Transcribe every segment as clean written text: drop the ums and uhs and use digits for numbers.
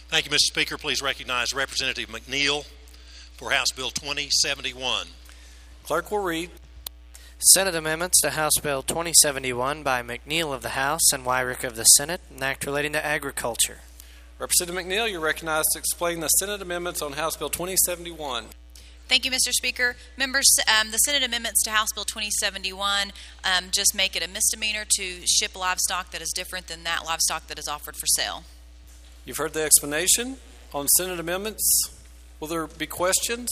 Thank you, Mr. Speaker. Please recognize Representative McNeil for House Bill 2071. Clerk will read. Senate amendments to House Bill 2071 by McNeil of the House and Wyrick of the Senate, an act relating to agriculture. Representative McNeil, you're recognized to explain the Senate amendments on House Bill 2071. Thank you, Mr. Speaker. Members, the Senate amendments to House Bill 2071 just make it a misdemeanor to ship livestock that is different than that livestock that is offered for sale. You've heard the explanation on Senate amendments. Will there be questions?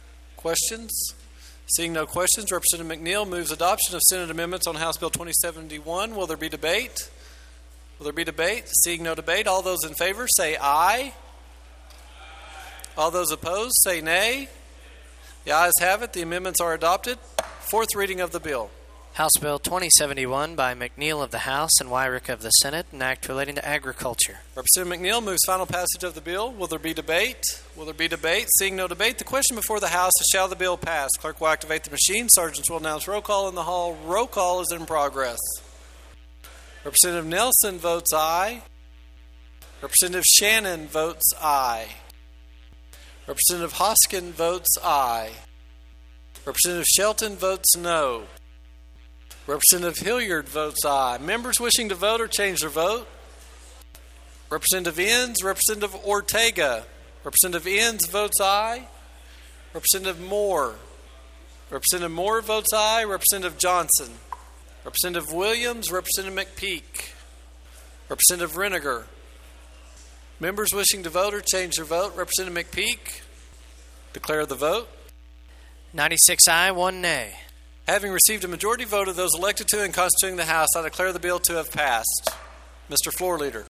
Seeing no questions, Representative McNeil moves adoption of Senate amendments on House Bill 2071. Will there be debate? Seeing no debate, all those in favor say aye. All those opposed say nay. The ayes have it. The amendments are adopted. Fourth reading of the bill. House Bill 2071 by McNeil of the House and Wyrick of the Senate, an act relating to agriculture. Representative McNeil moves final passage of the bill. Will there be debate? Seeing no debate, the question before the House is, shall the bill pass? Clerk will activate the machine. Sergeants will announce roll call in the hall. Roll call is in progress. Representative Nelson votes aye. Representative Shannon votes aye. Representative Hoskin votes aye. Representative Shelton votes no. Representative Hilliard votes aye. Members wishing to vote or change their vote? Representative Enns, Representative Ortega. Representative Enns votes aye. Representative Moore. Representative Moore votes aye. Representative Johnson. Representative Williams, Representative McPeak. Representative Reniger. Members wishing to vote or change their vote? Representative McPeak. Declare the vote. 96 aye, 1 nay. Having received a majority vote of those elected to and constituting the House, I declare the bill to have passed. Mr. Floor Leader.